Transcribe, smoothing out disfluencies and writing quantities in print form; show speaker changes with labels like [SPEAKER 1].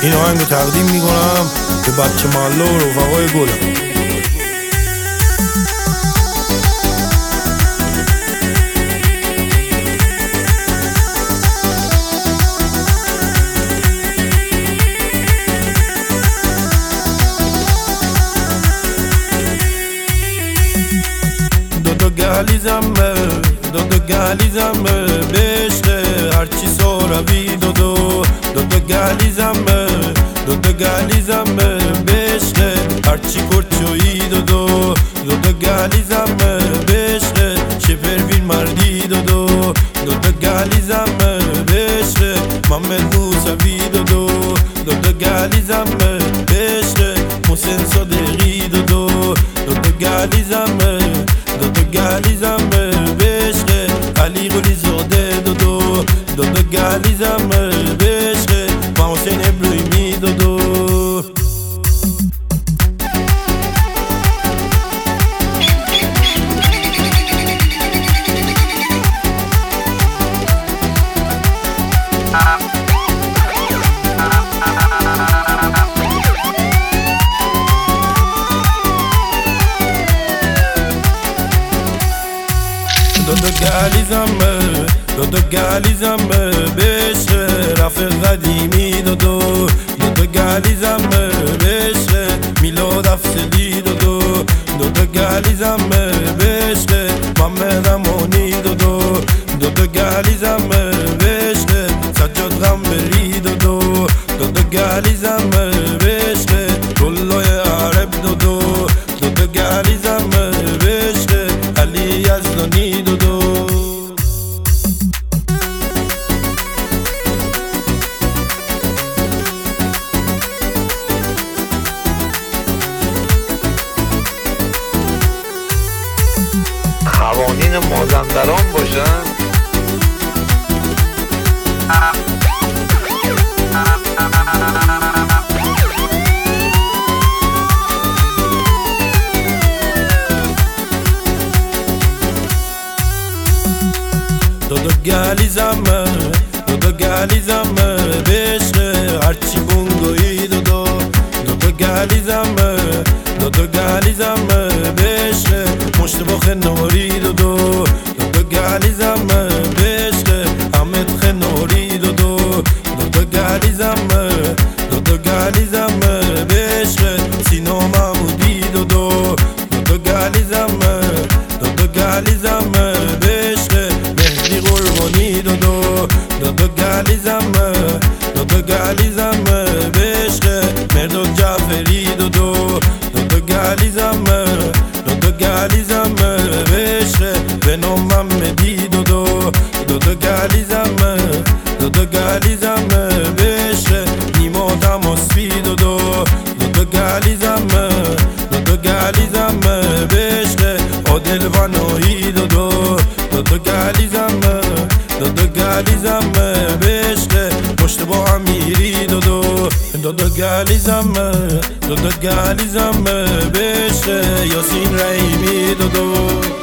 [SPEAKER 1] این آهنگو تقدیم میکنم به بچه محله و رفقای گلم. دو گلیزم به عشق هرچی سوروی دو گلیزم به عشق هرچی کرچویی دو گلیزم به عشق شپروین مردی دو گلیزم به عشق محمد موسوی دو گلیزم به عشق محسن صادقی دو گلیزم به عشق علی قلی زاده دو گلیزم به عشق محسن ابراهیمی دو گلیزم به عشق رفیق قدیمی دو گلیزم به عشق میلاد افضلی دو گلیزم به عشق محمد امانی دو گلیزم به عشق سجاد غنبری دو گلیزم به عشق رولای عرب دو گلیزم به عشق علی یزدانی دو
[SPEAKER 2] قوانین مازندران باشن.
[SPEAKER 1] دو گلیزم به عشق هرچی بونگویی دو گلیزم به عشق مشتبه خنوری دو گلیزم به عشق حمد خنوری دو گلیزم به عشق سینا محمودی دو گلیزم به عشق مهدی قربانی دو گلیزم به عشق مرداد جعفری دو گلیزم به عشق بنو محمدی دو گلیزم به عشق نیما تماسبی دو گلیزم به عشق عادل ونایی دو گلیزم به عشق مشتبه امیری دو گلیزم به عشق یاسین رحیمی دو